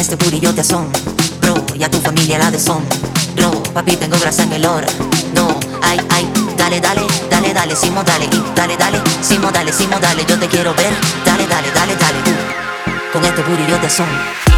este booty yo te asombro y a tu familia la deshonro. Papi, tengo grasa en el oro. No, ay, ay, dale, dale, dale, dale, Simo, dale, y dale, dale, Simo, dale, yo te quiero ver. Dale, dale, dale, dale, con este booty yo te asombro.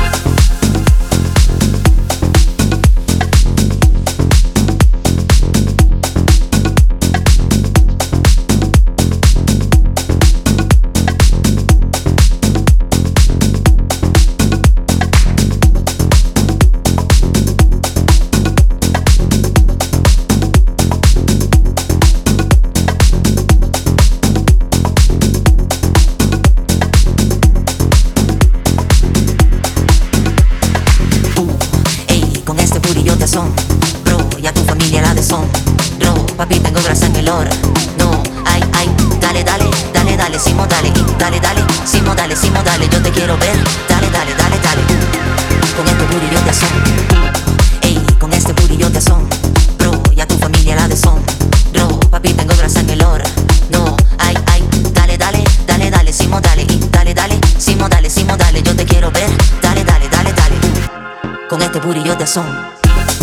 Bro, y a tu familia la deshonro. Papi, tengo grasa en el oro. No, ay, ay, dale, dale, dale, dale, Simo, dale, y dale, dale, Simo, dale, yo te quiero ver. Dale, dale, dale, dale, con este booty yo te asombro. Ey, con este booty yo te asombro. Bro, y a tu familia la deshonro. Papi, tengo grasa en el oro. No, ay, ay, dale, dale, dale, dale, Simo, dale, y dale, dale, Simo, dale, yo te quiero ver. Dale, dale, dale, dale, con este booty yo te asombro.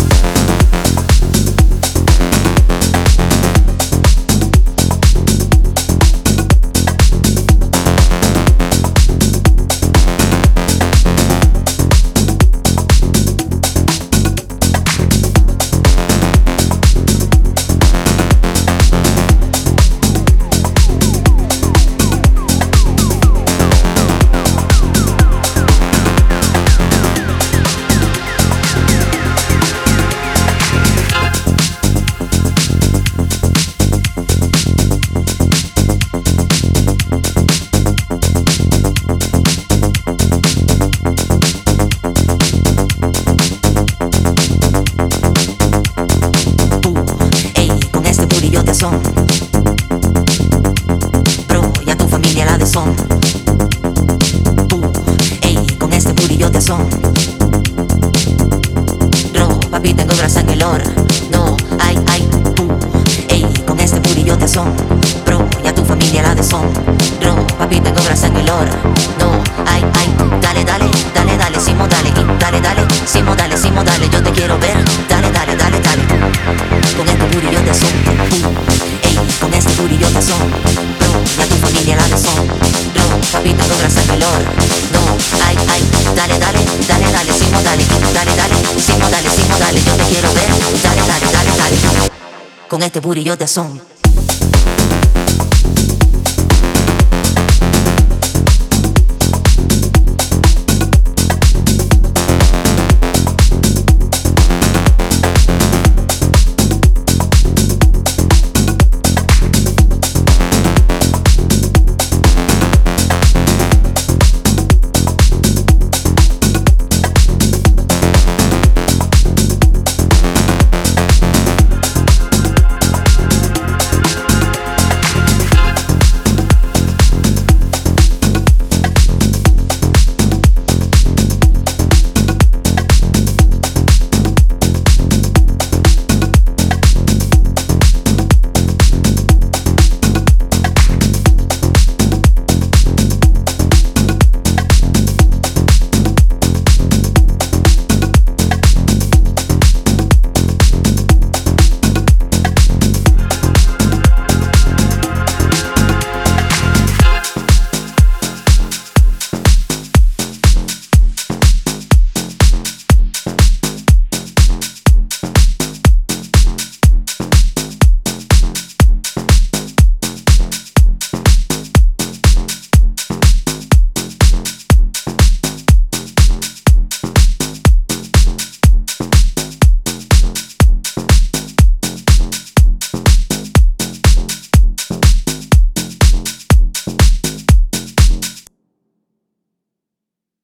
Bro, y a tu familia la deshonro. Ey, con este booty yo te asombro. Papi, tengo grasa en el oro. No, ay, ay, ey, con este booty yo te asombro. Bro, y a tu familia la deshonro. Papi, tengo grasa en el oro. No, ay, ay, dale, dale, dale, dale, Simo, dale, y dale, dale, Simo, dale, yo te quiero ver. Dale, dale, dale, dale, con este booty yo te asombro. Con este booty yo te asombro. Bro, y a tu familia la deshonro. Papi, tengo grasa en el oro. No, ay, ay, dale, dale, dale, dale, Simo, dale, dale, dale, Simo, dale, yo te quiero ver. Dale, dale, dale, dale, con este booty yo te asombro.